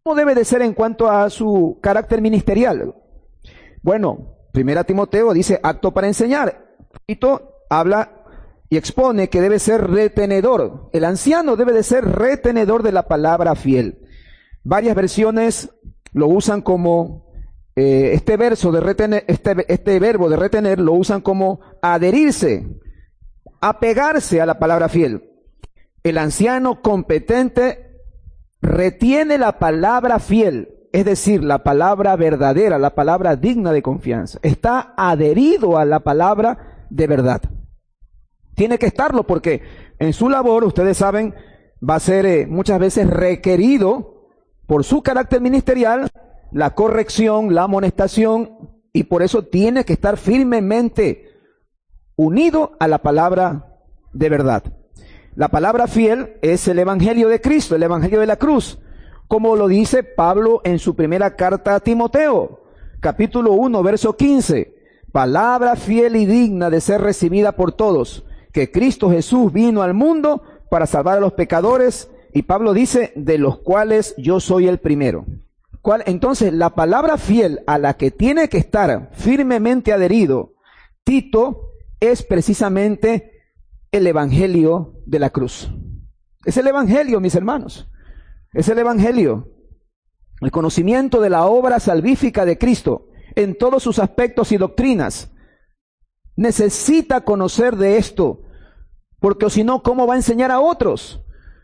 ¿Cómo debe de ser en cuanto a su carácter ministerial? Bueno, 1 Timoteo dice apto para enseñar. Tito habla y expone que debe ser retenedor. El anciano debe de ser retenedor de la palabra fiel. Varias versiones lo usan como este verso de retener, este verbo de retener lo usan como adherirse, apegarse a la palabra fiel. El anciano competente retiene la palabra fiel, es decir, la palabra verdadera, la palabra digna de confianza. Está adherido a la palabra de verdad. Tiene que estarlo porque en su labor, ustedes saben, va a ser muchas veces requerido por su carácter ministerial la corrección, la amonestación, y por eso tiene que estar firmemente unido a la palabra de verdad. La palabra fiel es el evangelio de Cristo, el evangelio de la cruz, como lo dice Pablo en su primera carta a Timoteo, capítulo 1, verso 15. Palabra fiel y digna de ser recibida por todos, que Cristo Jesús vino al mundo para salvar a los pecadores, y Pablo dice, de los cuales yo soy el primero. Entonces, la palabra fiel a la que tiene que estar firmemente adherido Tito es precisamente el evangelio de la cruz. Es el evangelio, mis hermanos. Es el evangelio. El conocimiento de la obra salvífica de Cristo en todos sus aspectos y doctrinas. Necesita conocer de esto, porque si no, ¿cómo va a enseñar a otros?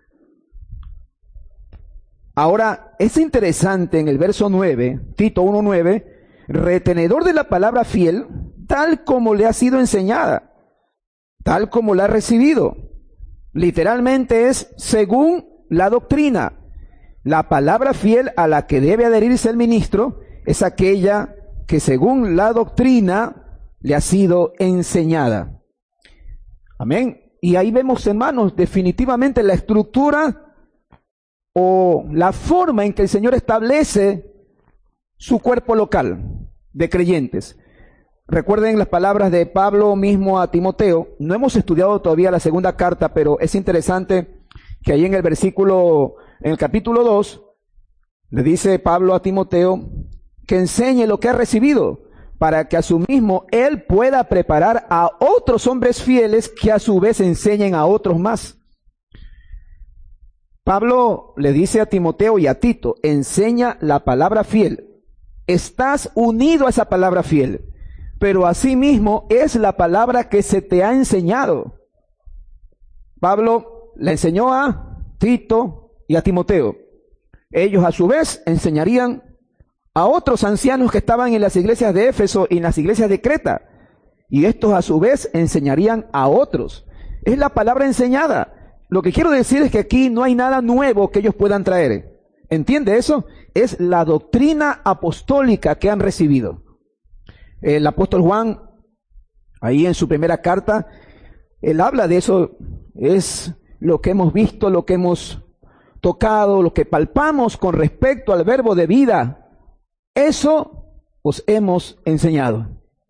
Ahora, es interesante en el verso 9, Tito 1:9, retenedor de la palabra fiel, tal como le ha sido enseñada, tal como la ha recibido. Literalmente es según la doctrina. La palabra fiel a la que debe adherirse el ministro es aquella que según la doctrina le ha sido enseñada. Amén. Y ahí vemos, hermanos, definitivamente la estructura o la forma en que el Señor establece su cuerpo local de creyentes. Recuerden las palabras de Pablo mismo a Timoteo. No hemos estudiado todavía la segunda carta, pero es interesante que ahí en el capítulo 2, le dice Pablo a Timoteo que enseñe lo que ha recibido, para que a su mismo él pueda preparar a otros hombres fieles que a su vez enseñen a otros más. Pablo le dice a Timoteo y a Tito, enseña la palabra fiel. Estás unido a esa palabra fiel, pero asimismo es la palabra que se te ha enseñado. Pablo le enseñó a Tito y a Timoteo. Ellos a su vez enseñarían a otros ancianos que estaban en las iglesias de Éfeso y en las iglesias de Creta. Y estos a su vez enseñarían a otros. Es la palabra enseñada. Lo que quiero decir es que aquí no hay nada nuevo que ellos puedan traer. ¿Entiende eso? Es la doctrina apostólica que han recibido. El apóstol Juan, ahí en su primera carta, él habla de eso. Es lo que hemos visto, lo que hemos tocado, lo que palpamos con respecto al verbo de vida. Eso os hemos enseñado.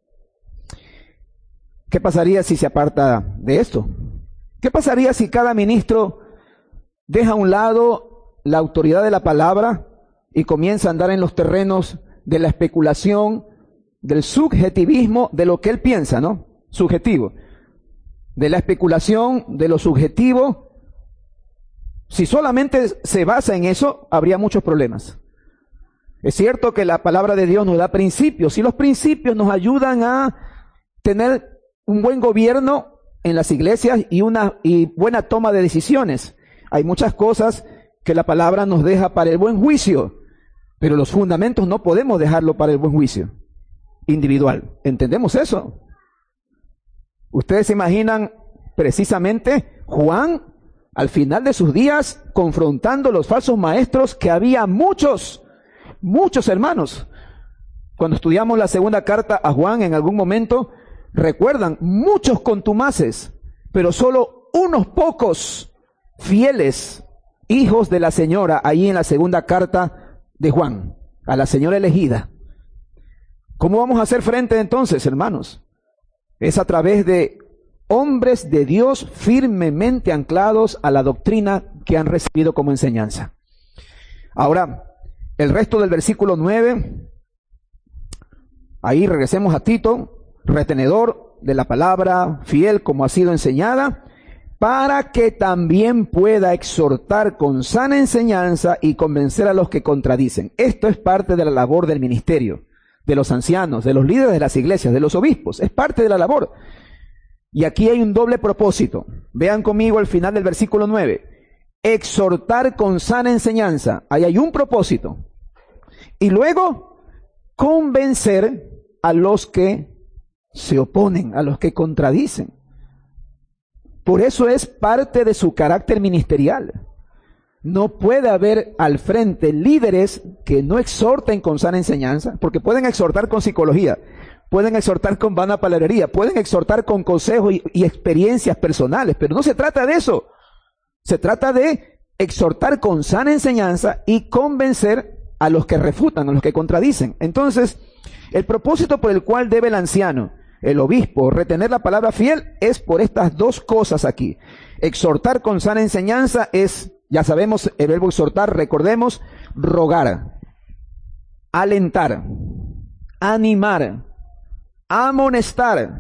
¿Qué pasaría si se aparta de esto? ¿Qué pasaría si cada ministro deja a un lado la autoridad de la palabra y comienza a andar en los terrenos de la especulación, del subjetivismo, de lo que él piensa, ¿no? Subjetivo. De la especulación, de lo subjetivo. Si solamente se basa en eso, habría muchos problemas. Es cierto que la palabra de Dios nos da principios, y los principios nos ayudan a tener un buen gobierno en las iglesias y buena toma de decisiones. Hay muchas cosas que la palabra nos deja para el buen juicio, pero los fundamentos no podemos dejarlo para el buen juicio individual. ¿Entendemos eso? Ustedes se imaginan precisamente Juan al final de sus días confrontando los falsos maestros, que había muchos hermanos. Cuando estudiamos la segunda carta a Juan en algún momento, recuerdan, muchos contumaces, pero solo unos pocos fieles hijos de la señora, ahí en la segunda carta de Juan, a la señora elegida. ¿Cómo vamos a hacer frente entonces, hermanos? Es a través de hombres de Dios firmemente anclados a la doctrina que han recibido como enseñanza. Ahora, el resto del versículo 9, ahí regresemos a Tito, retenedor de la palabra, fiel como ha sido enseñada, para que también pueda exhortar con sana enseñanza y convencer a los que contradicen. Esto es parte de la labor del ministerio, de los ancianos, de los líderes de las iglesias, de los obispos. Es parte de la labor. Y aquí hay un doble propósito. Vean conmigo el final del versículo 9. Exhortar con sana enseñanza. Ahí hay un propósito. Y luego, convencer a los que se oponen, a los que contradicen. Por eso es parte de su carácter ministerial. No puede haber al frente líderes que no exhorten con sana enseñanza, porque pueden exhortar con psicología, pueden exhortar con vana palabrería, pueden exhortar con consejos y experiencias personales, pero no se trata de eso. Se trata de exhortar con sana enseñanza y convencer a los que refutan, a los que contradicen. Entonces, el propósito por el cual debe el anciano, el obispo, retener la palabra fiel es por estas dos cosas aquí. Exhortar con sana enseñanza es, ya sabemos, el verbo exhortar, recordemos, rogar, alentar, animar, amonestar,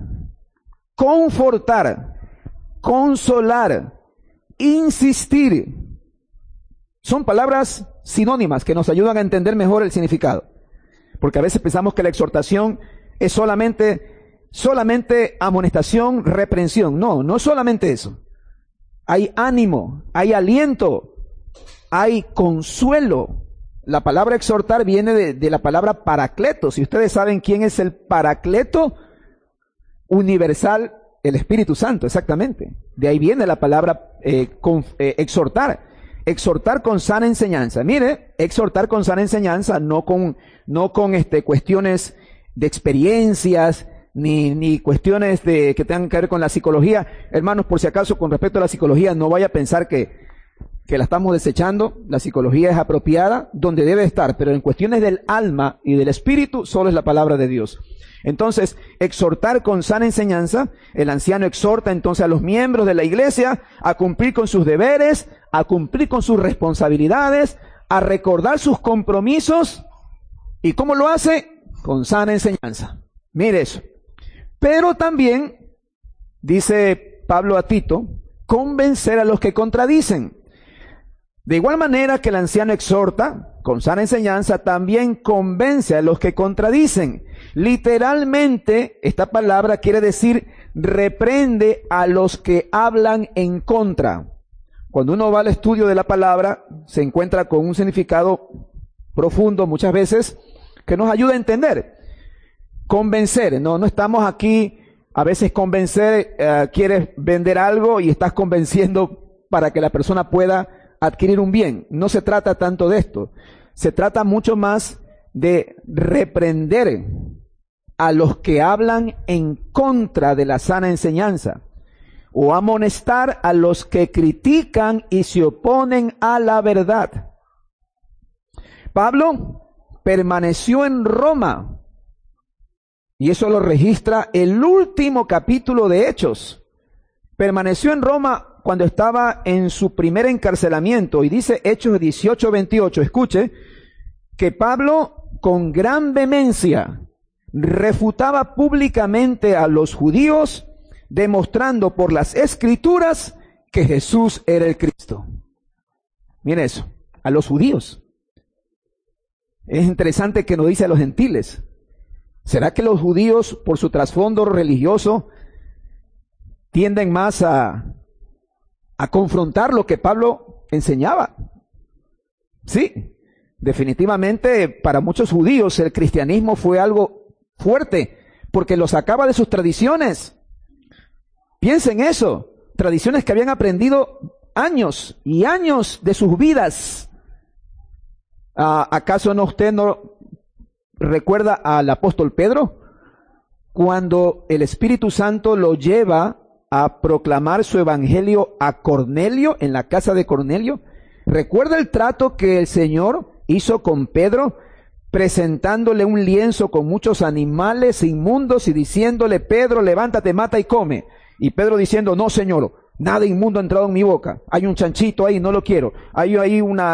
confortar, consolar, insistir. Son palabras sinónimas que nos ayudan a entender mejor el significado. Porque a veces pensamos que la exhortación es solamente amonestación, reprensión. No, no es solamente eso. Hay ánimo, hay aliento, hay consuelo. La palabra exhortar viene de la palabra paracleto. Si ustedes saben quién es el paracleto universal, el Espíritu Santo, exactamente. De ahí viene la palabra exhortar. Exhortar con sana enseñanza. Mire, exhortar con sana enseñanza, no con cuestiones de experiencias, ni cuestiones que tengan que ver con la psicología. Hermanos, por si acaso, con respecto a la psicología, no vaya a pensar que la estamos desechando. La psicología es apropiada donde debe estar, pero en cuestiones del alma y del espíritu, solo es la palabra de Dios. Entonces, exhortar con sana enseñanza, el anciano exhorta entonces a los miembros de la iglesia a cumplir con sus deberes, a cumplir con sus responsabilidades, a recordar sus compromisos. ¿Y cómo lo hace? Con sana enseñanza. Mire eso. Pero también, dice Pablo a Tito, convencer a los que contradicen. De igual manera que el anciano exhorta con sana enseñanza, también convence a los que contradicen. Literalmente, esta palabra quiere decir reprende a los que hablan en contra. Cuando uno va al estudio de la palabra, se encuentra con un significado profundo muchas veces que nos ayuda a entender. Convencer, no estamos aquí, a veces convencer, quieres vender algo y estás convenciendo para que la persona pueda adquirir un bien. No se trata tanto de esto. Se trata mucho más de reprender a los que hablan en contra de la sana enseñanza, o amonestar a los que critican y se oponen a la verdad. Pablo permaneció en Roma, y eso lo registra el último capítulo de Hechos. Permaneció en Roma cuando estaba en su primer encarcelamiento, y dice Hechos 18:28, escuche, que Pablo con gran vehemencia refutaba públicamente a los judíos, demostrando por las escrituras que Jesús era el Cristo. Mire eso, a los judíos. Es interesante que no dice a los gentiles. ¿Será que los judíos, por su trasfondo religioso, tienden más a confrontar lo que Pablo enseñaba? Sí, definitivamente para muchos judíos el cristianismo fue algo fuerte, porque lo sacaba de sus tradiciones. Piensen eso, tradiciones que habían aprendido años y años de sus vidas. ¿Acaso usted no recuerda al apóstol Pedro? Cuando el Espíritu Santo lo lleva a proclamar su evangelio a Cornelio, en la casa de Cornelio. ¿Recuerda el trato que el Señor hizo con Pedro, presentándole un lienzo con muchos animales inmundos y diciéndole: Pedro, levántate, mata y come? Y Pedro diciendo: no, Señor, nada inmundo ha entrado en mi boca. Hay un chanchito ahí, no lo quiero. Hay ahí una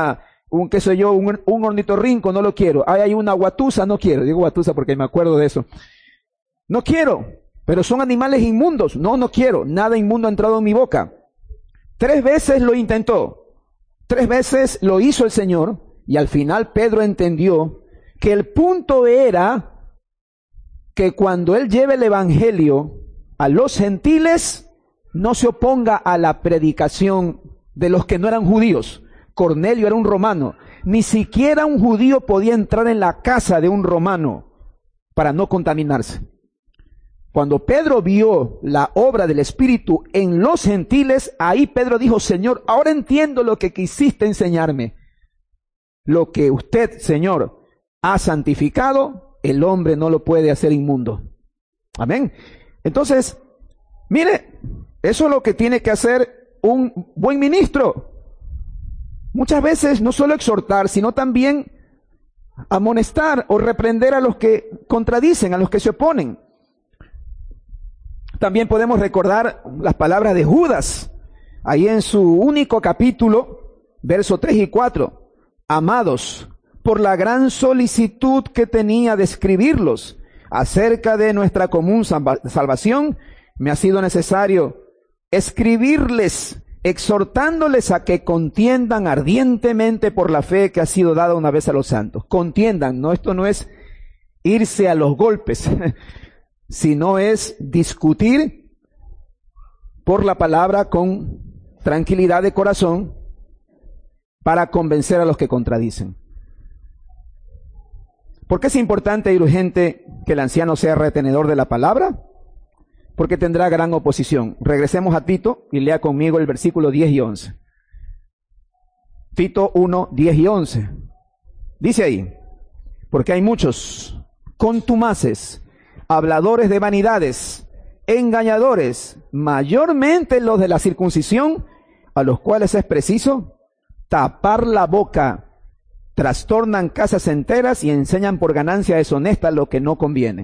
qué sé yo, un ornitorrinco, no lo quiero. Hay una guatusa, no quiero. Digo guatusa porque me acuerdo de eso. No quiero, pero son animales inmundos. No quiero. Nada inmundo ha entrado en mi boca. 3 veces lo intentó. 3 veces lo hizo el Señor. Y al final Pedro entendió que el punto era que cuando Él lleve el Evangelio a los gentiles, no se oponga a la predicación de los que no eran judíos. Cornelio era un romano. Ni siquiera un judío podía entrar en la casa de un romano para no contaminarse. Cuando Pedro vio la obra del Espíritu en los gentiles, ahí Pedro dijo, Señor, ahora entiendo lo que quisiste enseñarme. Lo que usted, Señor, ha santificado, el hombre no lo puede hacer inmundo. Amén. Entonces, mire, eso es lo que tiene que hacer un buen ministro. Muchas veces no solo exhortar, sino también amonestar o reprender a los que contradicen, a los que se oponen. También podemos recordar las palabras de Judas, ahí en su único capítulo, versos 3 y 4. Amados, por la gran solicitud que tenía de escribirlos acerca de nuestra común salvación, me ha sido necesario escribirles, exhortándoles a que contiendan ardientemente por la fe que ha sido dada una vez a los santos. Contiendan, no, esto no es irse a los golpes, sino es discutir por la palabra con tranquilidad de corazón para convencer a los que contradicen. ¿Por qué es importante y urgente que el anciano sea retenedor de la palabra? Porque tendrá gran oposición. Regresemos a Tito y lea conmigo el versículo 10 y 11. Tito 1, 10 y 11. Dice ahí, porque hay muchos contumaces, habladores de vanidades, engañadores, mayormente los de la circuncisión, a los cuales es preciso tapar la boca, trastornan casas enteras y enseñan por ganancia deshonesta lo que no conviene.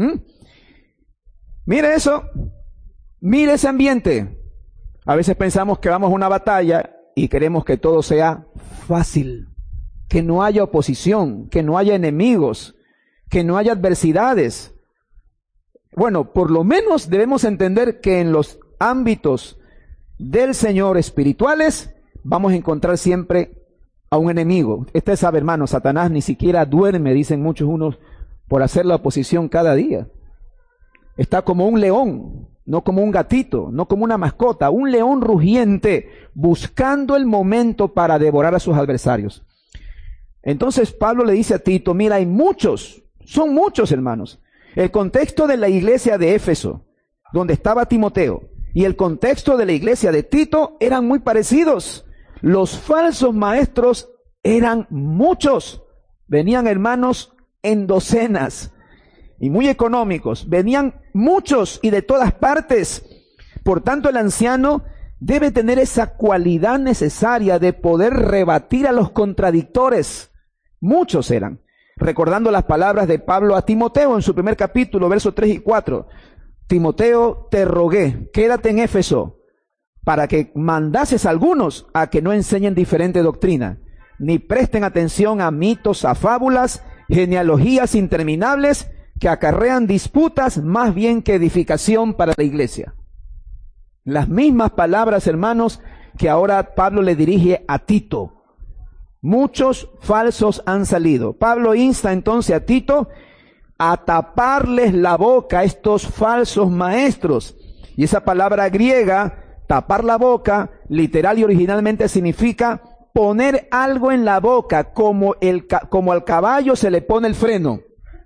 Mire eso, mire ese ambiente. A veces pensamos que vamos a una batalla y queremos que todo sea fácil, que no haya oposición, que no haya enemigos, que no haya adversidades. Bueno, por lo menos debemos entender que en los ámbitos del Señor espirituales vamos a encontrar siempre a un enemigo. Usted sabe, hermano, Satanás ni siquiera duerme, dicen muchos unos, por hacer la oposición cada día. Está como un león, no como un gatito, no como una mascota, un león rugiente, buscando el momento para devorar a sus adversarios. Entonces Pablo le dice a Tito, mira, hay muchos, son muchos, hermanos. El contexto de la iglesia de Éfeso, donde estaba Timoteo, y el contexto de la iglesia de Tito eran muy parecidos. Los falsos maestros eran muchos. Venían, hermanos, en docenas y muy económicos. Venían muchos y de todas partes. Por tanto, el anciano debe tener esa cualidad necesaria de poder rebatir a los contradictores. Muchos eran. Recordando las palabras de Pablo a Timoteo en su primer capítulo, versos 3 y 4. Timoteo, te rogué, quédate en Éfeso, para que mandases a algunos a que no enseñen diferente doctrina, ni presten atención a mitos, a fábulas, genealogías interminables que acarrean disputas más bien que edificación para la iglesia. Las mismas palabras, hermanos, que ahora Pablo le dirige a Tito. Muchos falsos han salido. Pablo insta entonces a Tito a taparles la boca a estos falsos maestros. Y esa palabra griega, tapar la boca, literal y originalmente significa poner algo en la boca, como al caballo se le pone el freno.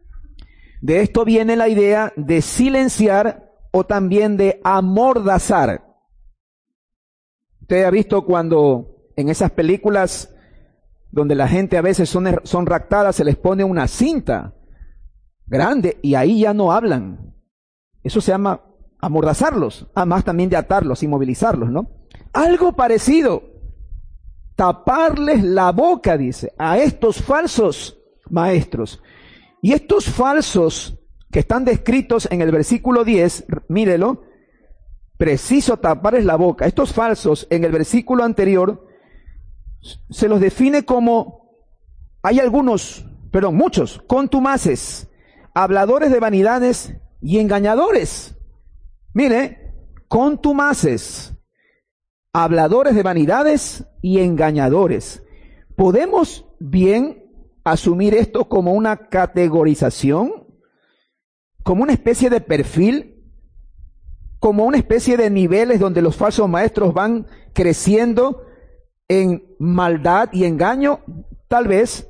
De esto viene la idea de silenciar o también de amordazar. Usted ha visto cuando en esas películas donde la gente a veces son raptadas, se les pone una cinta grande y ahí ya no hablan. Eso se llama amordazarlos, además también de atarlos, inmovilizarlos, ¿no? Algo parecido, taparles la boca, dice, a estos falsos maestros. Y estos falsos que están descritos en el versículo 10, mírelo, preciso taparles la boca. Estos falsos en el versículo anterior se los define como, hay muchos, contumaces, habladores de vanidades y engañadores. Mire, contumaces, habladores de vanidades y engañadores. ¿Podemos bien asumir esto como una categorización? ¿Como una especie de perfil? ¿Como una especie de niveles donde los falsos maestros van creciendo en maldad y engaño? Tal vez.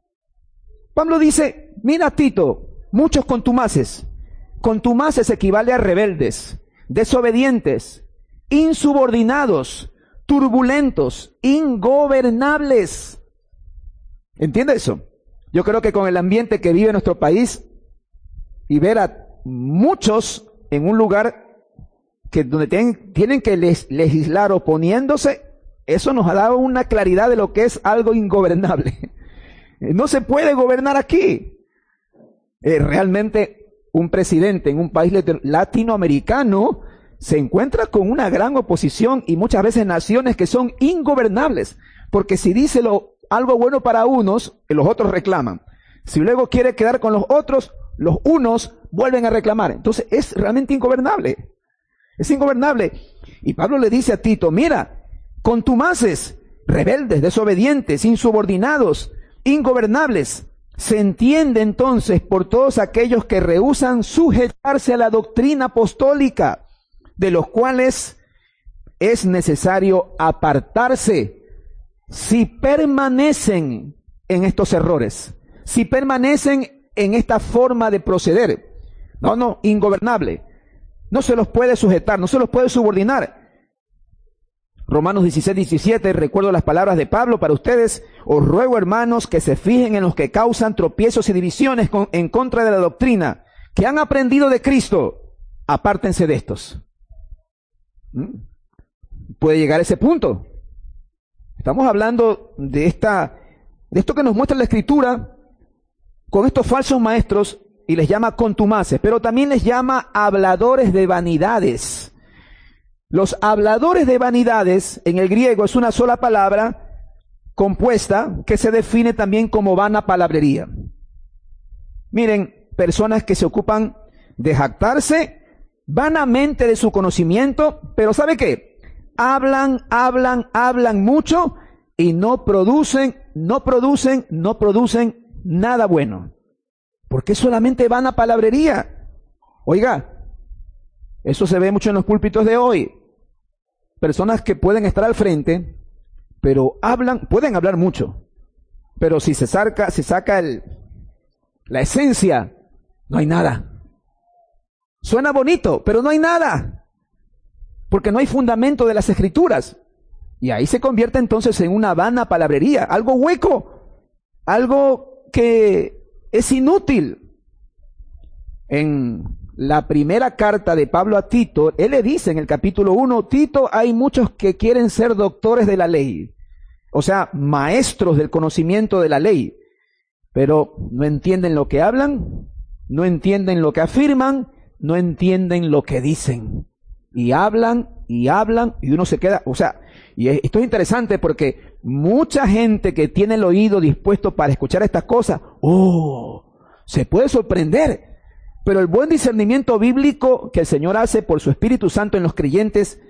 Pablo dice, mira Tito, muchos contumaces. Contumaces equivale a rebeldes, desobedientes, insubordinados, turbulentos, ingobernables. ¿Entiende eso? Yo creo que con el ambiente que vive nuestro país y ver a muchos en un lugar donde tienen que legislar oponiéndose, eso nos ha dado una claridad de lo que es algo ingobernable. No se puede gobernar aquí. Realmente un presidente en un país latinoamericano se encuentra con una gran oposición y muchas veces naciones que son ingobernables, porque si dice algo bueno para unos, los otros reclaman. Si luego quiere quedar con los otros, los unos vuelven a reclamar. Entonces es realmente ingobernable. Es ingobernable. Y Pablo le dice a Tito, mira, contumaces, rebeldes, desobedientes, insubordinados, ingobernables. Se entiende entonces por todos aquellos que rehúsan sujetarse a la doctrina apostólica, de los cuales es necesario apartarse si permanecen en estos errores, si permanecen en esta forma de proceder. No, ingobernable. No se los puede sujetar, no se los puede subordinar. Romanos 16:17, recuerdo las palabras de Pablo para ustedes. Os ruego, hermanos, que se fijen en los que causan tropiezos y divisiones en contra de la doctrina, que han aprendido de Cristo. Apártense de estos. Puede llegar a ese punto. Estamos hablando de esto que nos muestra la Escritura con estos falsos maestros y les llama contumaces, pero también les llama habladores de vanidades. Los habladores de vanidades en el griego es una sola palabra compuesta que se define también como vana palabrería. Miren, personas que se ocupan de jactarse vanamente de su conocimiento, pero ¿sabe qué? Hablan mucho y no producen nada bueno. Porque es solamente vana palabrería. Oiga, eso se ve mucho en los púlpitos de hoy. Personas que pueden estar al frente, pero pueden hablar mucho. Pero si se saca la esencia, no hay nada. Suena bonito, pero no hay nada. Porque no hay fundamento de las Escrituras. Y ahí se convierte entonces en una vana palabrería, algo hueco, algo que es inútil. En la primera carta de Pablo a Tito, él le dice en el capítulo 1, Tito, hay muchos que quieren ser doctores de la ley, o sea, maestros del conocimiento de la ley, pero no entienden lo que hablan, no entienden lo que afirman, no entienden lo que dicen. Y hablan, y uno se queda, y esto es interesante porque mucha gente que tiene el oído dispuesto para escuchar estas cosas, se puede sorprender. Pero el buen discernimiento bíblico que el Señor hace por su Espíritu Santo en los creyentes,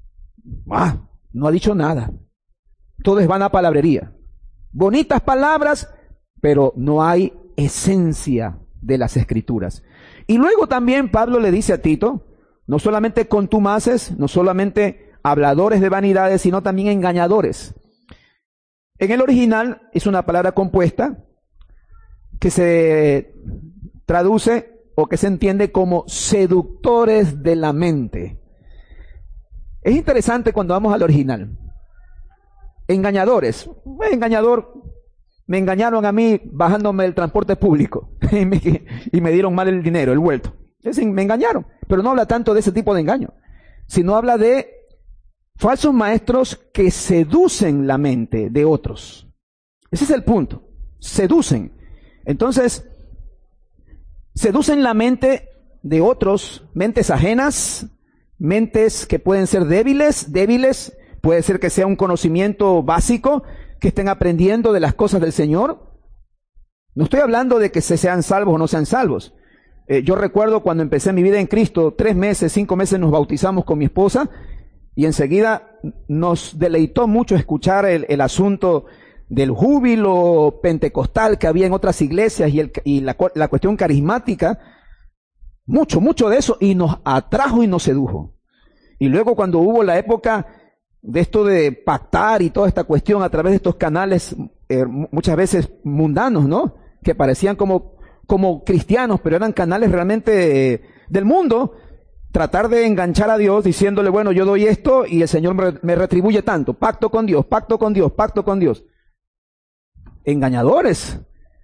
no ha dicho nada. Todo es vana palabrería. Bonitas palabras, pero no hay esencia de las Escrituras. Y luego también Pablo le dice a Tito, no solamente contumaces, no solamente habladores de vanidades, sino también engañadores. En el original es una palabra compuesta que se traduce o que se entiende como seductores de la mente. Es interesante cuando vamos al original. Engañadores. Engañador, me engañaron a mí bajándome del transporte público y me dieron mal el dinero, el vuelto. Es decir, me engañaron, pero no habla tanto de ese tipo de engaño, sino habla de falsos maestros que seducen la mente de otros. Ese es el punto, seducen. Entonces, seducen la mente de otros, mentes ajenas, mentes que pueden ser débiles, puede ser que sea un conocimiento básico, que estén aprendiendo de las cosas del Señor. No estoy hablando de que se sean salvos o no sean salvos. Yo recuerdo cuando empecé mi vida en Cristo, 3 meses, 5 meses nos bautizamos con mi esposa y enseguida nos deleitó mucho escuchar el asunto del júbilo pentecostal que había en otras iglesias y la cuestión carismática. Mucho de eso, y nos atrajo y nos sedujo. Y luego cuando hubo la época de esto de pactar y toda esta cuestión a través de estos canales muchas veces mundanos, ¿no? Que parecían como cristianos, pero eran canales realmente del mundo, tratar de enganchar a Dios diciéndole, bueno, yo doy esto y el Señor me retribuye tanto, pacto con Dios, pacto con Dios, pacto con Dios. Engañadores,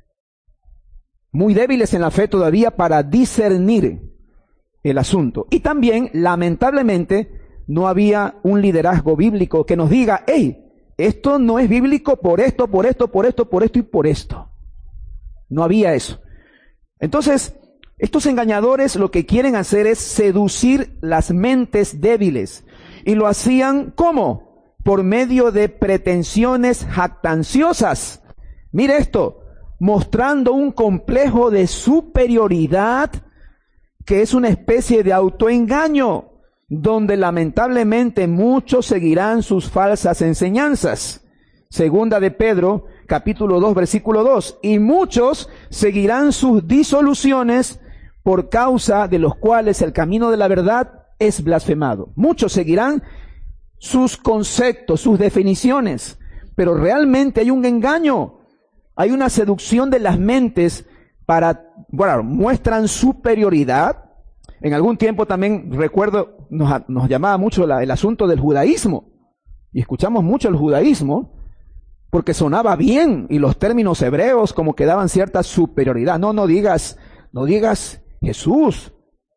muy débiles en la fe todavía para discernir el asunto. Y también, lamentablemente, no había un liderazgo bíblico que nos diga, hey, esto no es bíblico por esto, por esto, por esto, por esto y por esto. No había eso. Entonces, estos engañadores lo que quieren hacer es seducir las mentes débiles. Y lo hacían, ¿cómo? Por medio de pretensiones jactanciosas. Mire esto, mostrando un complejo de superioridad que es una especie de autoengaño, donde lamentablemente muchos seguirán sus falsas enseñanzas. Segunda de Pedro, capítulo 2, versículo 2. Y muchos seguirán sus disoluciones por causa de los cuales el camino de la verdad es blasfemado. Muchos seguirán sus conceptos, sus definiciones, pero realmente hay un engaño. Hay una seducción de las mentes muestran superioridad. En algún tiempo también recuerdo, nos llamaba mucho el asunto del judaísmo. Y escuchamos mucho el judaísmo porque sonaba bien y los términos hebreos como que daban cierta superioridad. No digas Jesús,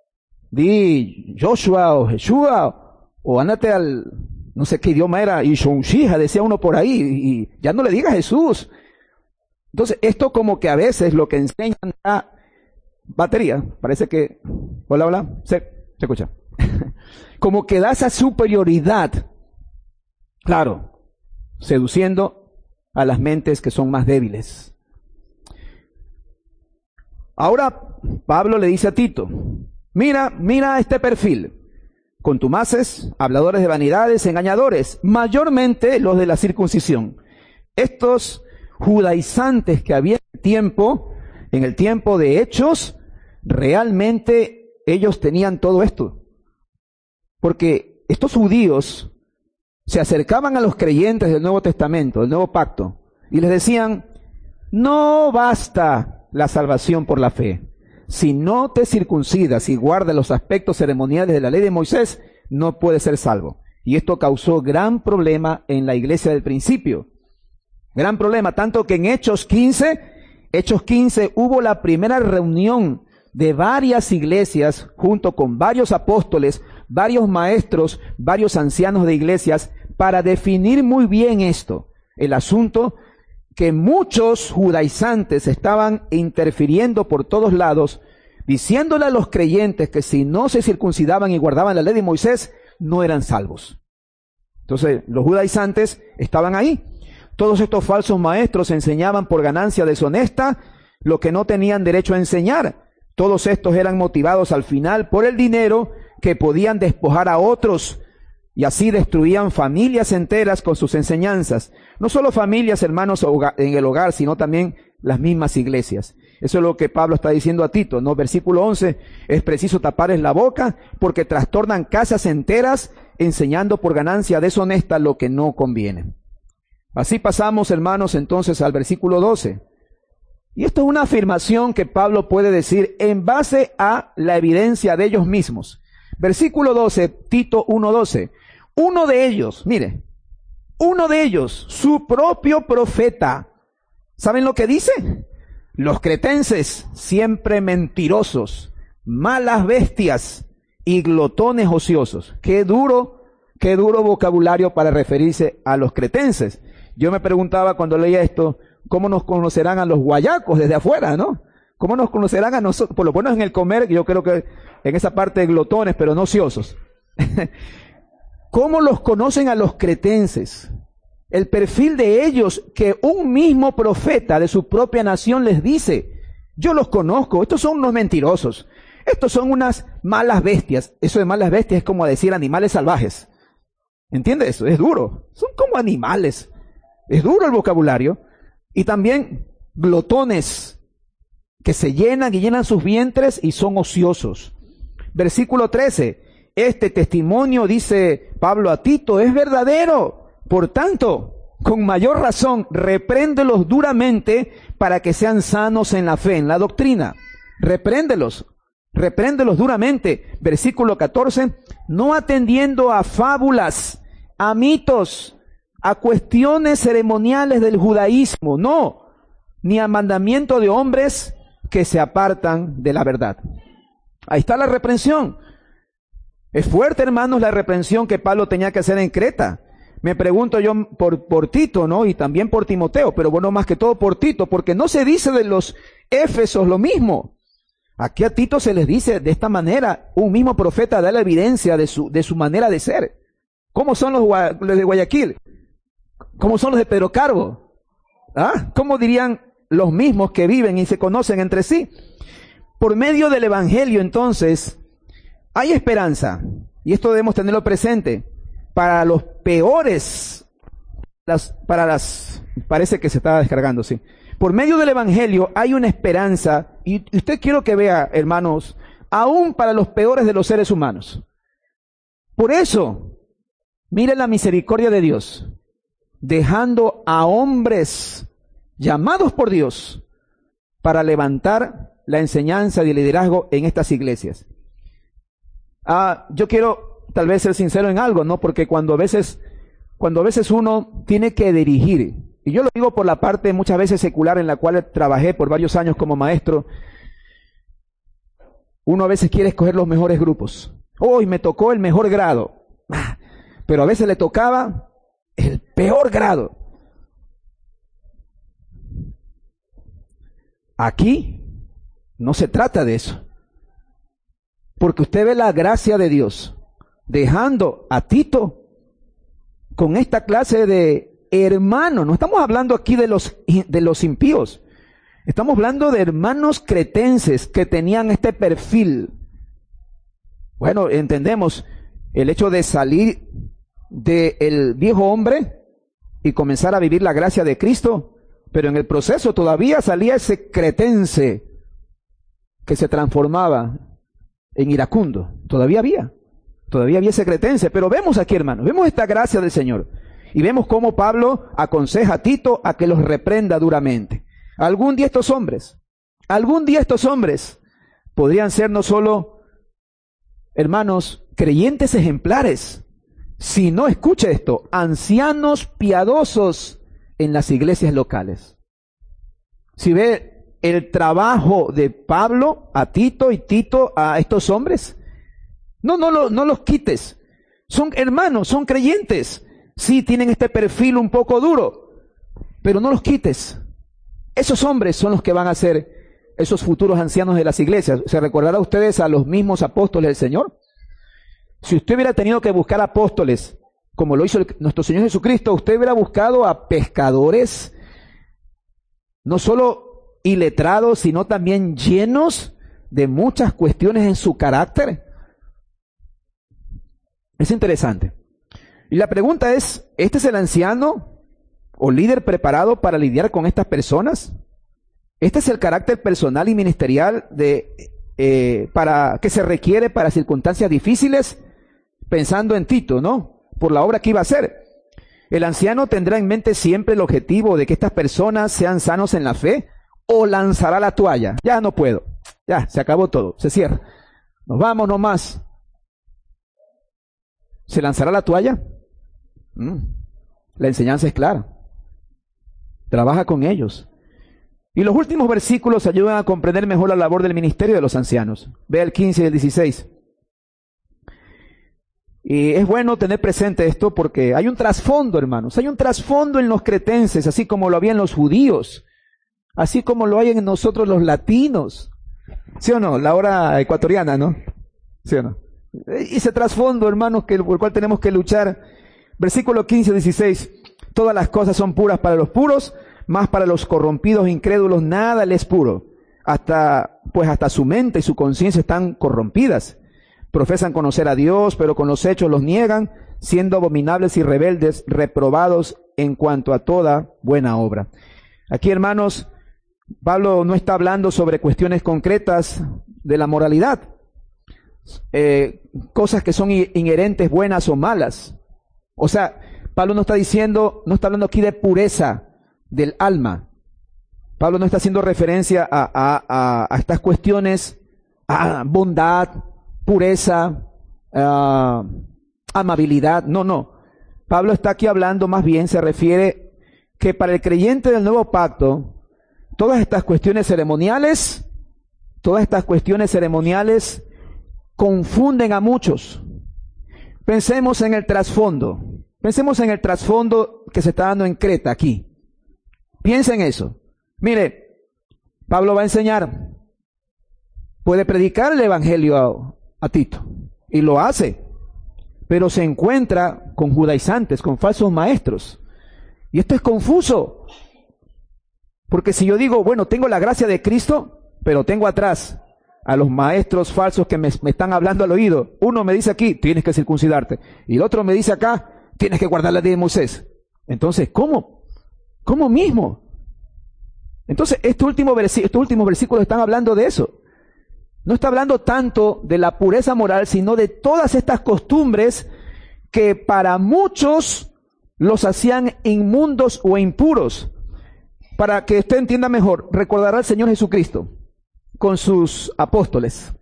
di Joshua o Yeshua, o ándate al, no sé qué idioma era, y Shonshija, decía uno por ahí, y ya no le digas Jesús. Entonces, esto como que a veces lo que enseñan a batería, parece que, hola, se escucha, como que da esa superioridad, claro, seduciendo a las mentes que son más débiles. Ahora, Pablo le dice a Tito, mira este perfil, contumaces, habladores de vanidades, engañadores, mayormente los de la circuncisión. Estos judaizantes que había en el tiempo de Hechos, realmente ellos tenían todo esto. Porque estos judíos se acercaban a los creyentes del Nuevo Testamento, del Nuevo Pacto, y les decían, no basta la salvación por la fe. Si no te circuncidas y guardas los aspectos ceremoniales de la ley de Moisés, no puedes ser salvo. Y esto causó gran problema en la iglesia del principio. Gran problema, tanto que en Hechos 15 hubo la primera reunión de varias iglesias junto con varios apóstoles, varios maestros, varios ancianos de iglesias para definir muy bien esto, el asunto que muchos judaizantes estaban interfiriendo por todos lados, diciéndole a los creyentes que si no se circuncidaban y guardaban la ley de Moisés, no eran salvos. Entonces, los judaizantes estaban ahí. Todos estos falsos maestros enseñaban por ganancia deshonesta lo que no tenían derecho a enseñar. Todos estos eran motivados al final por el dinero que podían despojar a otros y así destruían familias enteras con sus enseñanzas. No solo familias, hermanos, en el hogar, sino también las mismas iglesias. Eso es lo que Pablo está diciendo a Tito, ¿no? Versículo 11, es preciso taparles la boca porque trastornan casas enteras enseñando por ganancia deshonesta lo que no conviene. Así pasamos, hermanos, entonces al versículo 12. Y esto es una afirmación que Pablo puede decir en base a la evidencia de ellos mismos. Versículo 12, Tito 1:12. Uno de ellos, su propio profeta. ¿Saben lo que dice? Los cretenses, siempre mentirosos, malas bestias y glotones ociosos. Qué duro vocabulario para referirse a los cretenses. Yo me preguntaba cuando leía esto, ¿cómo nos conocerán a los guayacos desde afuera, no? ¿Cómo nos conocerán a nosotros? Por lo menos en el comer, yo creo que en esa parte de glotones, pero no ociosos. ¿Cómo los conocen a los cretenses? el perfil de ellos que un mismo profeta de su propia nación les dice: yo los conozco, estos son unos mentirosos, estos son unas malas bestias. Eso de malas bestias es como decir animales salvajes. ¿Entiende eso? Es duro. Son como animales. Es duro el vocabulario. Y también glotones, que se llenan y llenan sus vientres y son ociosos. Versículo 13. Este testimonio, dice Pablo a Tito, es verdadero. Por tanto, con mayor razón, repréndelos duramente para que sean sanos en la fe, en la doctrina. Repréndelos duramente. Versículo 14. No atendiendo a fábulas, a mitos, a cuestiones ceremoniales del judaísmo, no, ni a mandamiento de hombres que se apartan de la verdad. Ahí está la reprensión. Es fuerte, hermanos, la reprensión que Pablo tenía que hacer en Creta. Me pregunto yo por Tito, ¿no? Y también por Timoteo, pero bueno, más que todo por Tito, porque no se dice de los Éfesos lo mismo. Aquí a Tito se les dice de esta manera, un mismo profeta da la evidencia de su manera de ser. ¿Cómo son los de Guayaquil? ¿Cómo son los de Pedro Carbo? ¿Ah? ¿Cómo dirían los mismos que viven y se conocen entre sí? Por medio del Evangelio, entonces, hay esperanza, y esto debemos tenerlo presente, para los peores, parece que se está descargando, sí. Por medio del Evangelio hay una esperanza, y usted quiero que vea, hermanos, aún para los peores de los seres humanos. Por eso, mire la misericordia de Dios, dejando a hombres llamados por Dios para levantar la enseñanza y el liderazgo en estas iglesias. Yo quiero tal vez ser sincero en algo, ¿no? Porque cuando a veces uno tiene que dirigir, y yo lo digo por la parte muchas veces secular en la cual trabajé por varios años como maestro, uno a veces quiere escoger los mejores grupos. Hoy me tocó el mejor grado, pero a veces le tocaba el peor grado. Aquí no se trata de eso, porque usted ve la gracia de Dios dejando a Tito con esta clase de hermanos. No estamos hablando aquí de los impíos, estamos hablando de hermanos cretenses que tenían este perfil. Bueno, entendemos el hecho de salir del viejo hombre y comenzar a vivir la gracia de Cristo, pero en el proceso todavía salía ese cretense que se transformaba en iracundo. Todavía había ese cretense, pero vemos aquí, hermanos, vemos esta gracia del Señor y vemos cómo Pablo aconseja a Tito a que los reprenda duramente. Algún día estos hombres podrían ser no solo, hermanos, creyentes ejemplares, sino, escuche esto, ancianos piadosos en las iglesias locales. Si ve el trabajo de Pablo a Tito y Tito a estos hombres, no los quites. Son hermanos, son creyentes. Sí, tienen este perfil un poco duro, pero no los quites. Esos hombres son los que van a ser esos futuros ancianos de las iglesias. ¿Se recordará ustedes a los mismos apóstoles del Señor? Si usted hubiera tenido que buscar apóstoles, como lo hizo nuestro Señor Jesucristo, usted hubiera buscado a pescadores, no solo iletrados, sino también llenos de muchas cuestiones en su carácter. Es interesante. Y la pregunta es, ¿este es el anciano o líder preparado para lidiar con estas personas? ¿Este es el carácter personal y ministerial que se requiere para circunstancias difíciles? Pensando en Tito, ¿no? Por la obra que iba a hacer. El anciano tendrá en mente siempre el objetivo de que estas personas sean sanos en la fe, o lanzará la toalla. Ya no puedo. Ya, se acabó todo. Se cierra. Nos vamos nomás. ¿Se lanzará la toalla? La enseñanza es clara. Trabaja con ellos. Y los últimos versículos ayudan a comprender mejor la labor del ministerio de los ancianos. Ve el 15 y el 16. Y es bueno tener presente esto porque hay un trasfondo, hermanos. Hay un trasfondo en los cretenses, así como lo había en los judíos, así como lo hay en nosotros los latinos. ¿Sí o no? La hora ecuatoriana, ¿no? ¿Sí o no? Ese trasfondo, hermanos, por el cual tenemos que luchar. Versículo 15, 16. Todas las cosas son puras para los puros, más para los corrompidos e incrédulos nada les es puro. Hasta su mente y su conciencia están corrompidas. Profesan conocer a Dios, pero con los hechos los niegan, siendo abominables y rebeldes, reprobados en cuanto a toda buena obra. Aquí, hermanos, Pablo no está hablando sobre cuestiones concretas de la moralidad, cosas que son inherentes, buenas o malas. O sea, Pablo no está hablando aquí de pureza del alma. Pablo no está haciendo referencia a estas cuestiones, a bondad, pureza, amabilidad. No. Pablo está aquí hablando, más bien se refiere que para el creyente del nuevo pacto, todas estas cuestiones ceremoniales confunden a muchos. Pensemos en el trasfondo que se está dando en Creta aquí. Piensa en eso. Mire, Pablo va a enseñar, puede predicar el evangelio a Tito, y lo hace, pero se encuentra con judaizantes, con falsos maestros. Y esto es confuso, porque si yo digo, bueno, tengo la gracia de Cristo, pero tengo atrás a los maestros falsos que me están hablando al oído. Uno me dice aquí, tienes que circuncidarte, y el otro me dice acá, tienes que guardar la ley de Moisés. Entonces, ¿cómo? ¿Cómo mismo? Entonces, estos últimos versículos están hablando de eso. No está hablando tanto de la pureza moral, sino de todas estas costumbres que para muchos los hacían inmundos o impuros. Para que usted entienda mejor, recordará al Señor Jesucristo con sus apóstoles.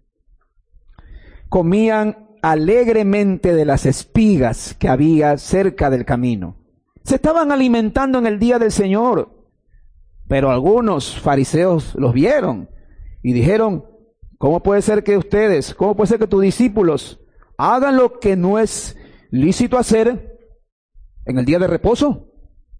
Comían alegremente de las espigas que había cerca del camino. Se estaban alimentando en el día del Señor. Pero algunos fariseos los vieron y dijeron, ¿cómo puede ser que tus discípulos hagan lo que no es lícito hacer en el día de reposo?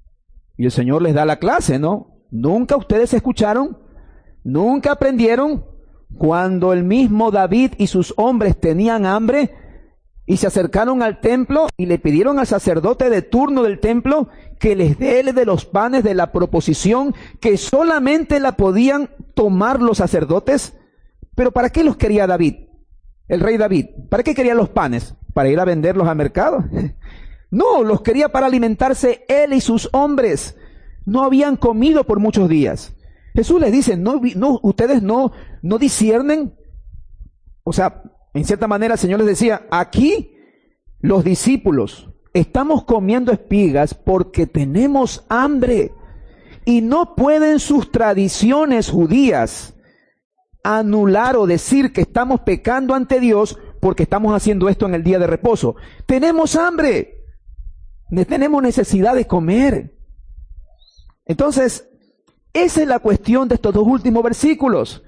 Y el Señor les da la clase, ¿no? ¿Nunca ustedes escucharon? ¿Nunca aprendieron cuando el mismo David y sus hombres tenían hambre y se acercaron al templo y le pidieron al sacerdote de turno del templo que les dé de los panes de la proposición que solamente la podían tomar los sacerdotes? ¿Pero para qué los quería David? El rey David. ¿Para qué quería los panes? ¿Para ir a venderlos al mercado? No, los quería para alimentarse él y sus hombres. No habían comido por muchos días. Jesús les dice, ustedes no disciernen. O sea, en cierta manera el Señor les decía, aquí los discípulos estamos comiendo espigas porque tenemos hambre y no pueden sus tradiciones judías anular o decir que estamos pecando ante Dios porque estamos haciendo esto en el día de reposo. Tenemos hambre, tenemos necesidad de comer. Entonces, esa es la cuestión de estos dos últimos versículos.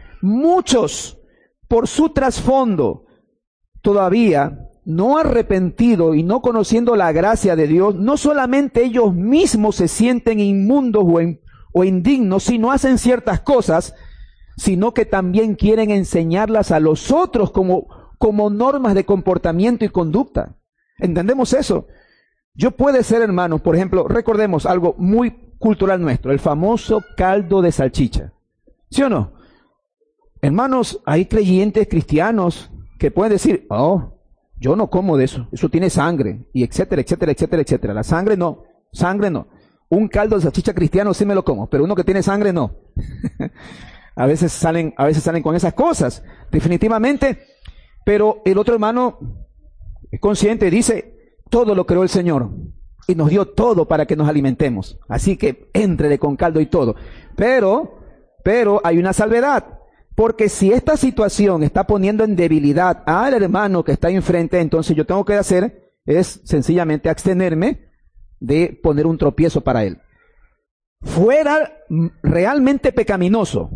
Muchos, por su trasfondo, todavía no arrepentido y no conociendo la gracia de Dios, no solamente ellos mismos se sienten inmundos o indignos si no hacen ciertas cosas, sino que también quieren enseñarlas a los otros como normas de comportamiento y conducta. ¿Entendemos eso? Yo puede ser, hermanos, por ejemplo, recordemos algo muy cultural nuestro, el famoso caldo de salchicha. ¿Sí o no? Hermanos, hay creyentes cristianos que pueden decir, oh, yo no como de eso, eso tiene sangre, y etcétera, etcétera, etcétera, etcétera. La sangre no. Un caldo de salchicha cristiano sí me lo como, pero uno que tiene sangre no. A veces salen con esas cosas, definitivamente. Pero el otro hermano es consciente y dice, todo lo creó el Señor y nos dio todo para que nos alimentemos. Así que éntrele con caldo y todo. Pero hay una salvedad. Porque si esta situación está poniendo en debilidad al hermano que está enfrente, entonces yo tengo que hacer es sencillamente abstenerme de poner un tropiezo para él. Fuera realmente pecaminoso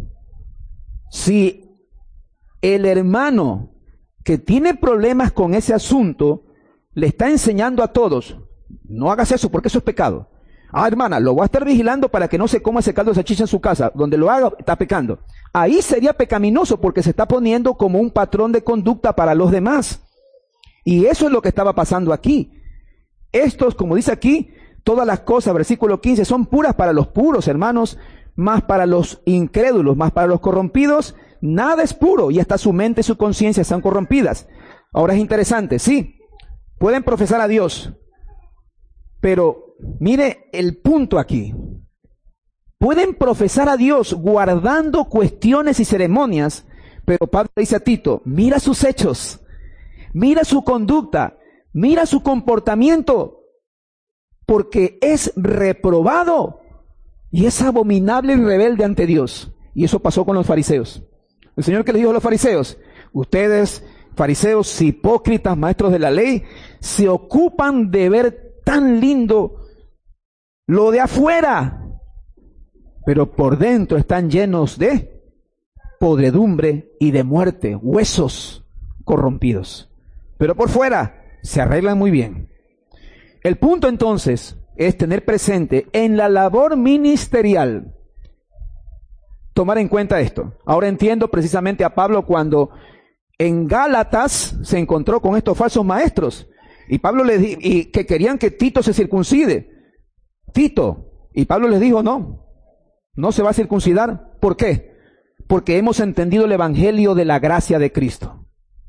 si el hermano que tiene problemas con ese asunto le está enseñando a todos, no hagas eso porque eso es pecado. Ah, hermana, lo voy a estar vigilando para que no se coma ese caldo de salchicha en su casa. Donde lo haga, está pecando. Ahí sería pecaminoso porque se está poniendo como un patrón de conducta para los demás. Y eso es lo que estaba pasando aquí. Estos, como dice aquí, Todas las cosas, versículo 15, son puras para los puros, hermanos, más para los incrédulos, más para los corrompidos, nada es puro, y hasta su mente y su conciencia están corrompidas. Ahora es interesante, sí, pueden profesar a Dios, pero mire el punto aquí. Pueden profesar a Dios guardando cuestiones y ceremonias, pero Pablo dice a Tito, mira sus hechos, mira su conducta, mira su comportamiento, porque es reprobado y es abominable y rebelde ante Dios. Y eso pasó con los fariseos. El Señor que les dijo a los fariseos, ustedes, fariseos hipócritas, maestros de la ley, se ocupan de ver tan lindo lo de afuera, pero por dentro están llenos de podredumbre y de muerte, huesos corrompidos. Pero por fuera se arreglan muy bien. El punto entonces es tener presente en la labor ministerial, tomar en cuenta esto. Ahora entiendo precisamente a Pablo cuando en Gálatas se encontró con estos falsos maestros. Y Pablo les dijo que querían que Tito se circuncide. Tito. Y Pablo les dijo, no se va a circuncidar. ¿Por qué? Porque hemos entendido el evangelio de la gracia de Cristo.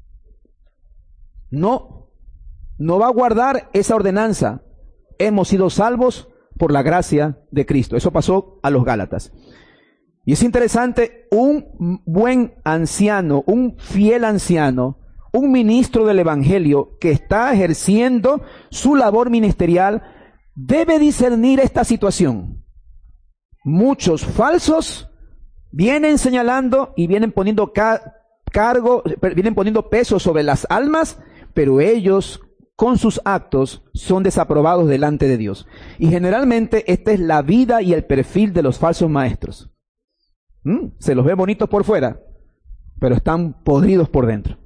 No va a guardar esa ordenanza. Hemos sido salvos por la gracia de Cristo. Eso pasó a los Gálatas. Y es interesante, un buen anciano, un fiel anciano, un ministro del evangelio que está ejerciendo su labor ministerial, debe discernir esta situación. Muchos falsos vienen señalando y vienen poniendo vienen poniendo peso sobre las almas, pero ellos con sus actos son desaprobados delante de Dios. Y generalmente esta es la vida y el perfil de los falsos maestros. Se los ve bonitos por fuera, pero están podridos por dentro.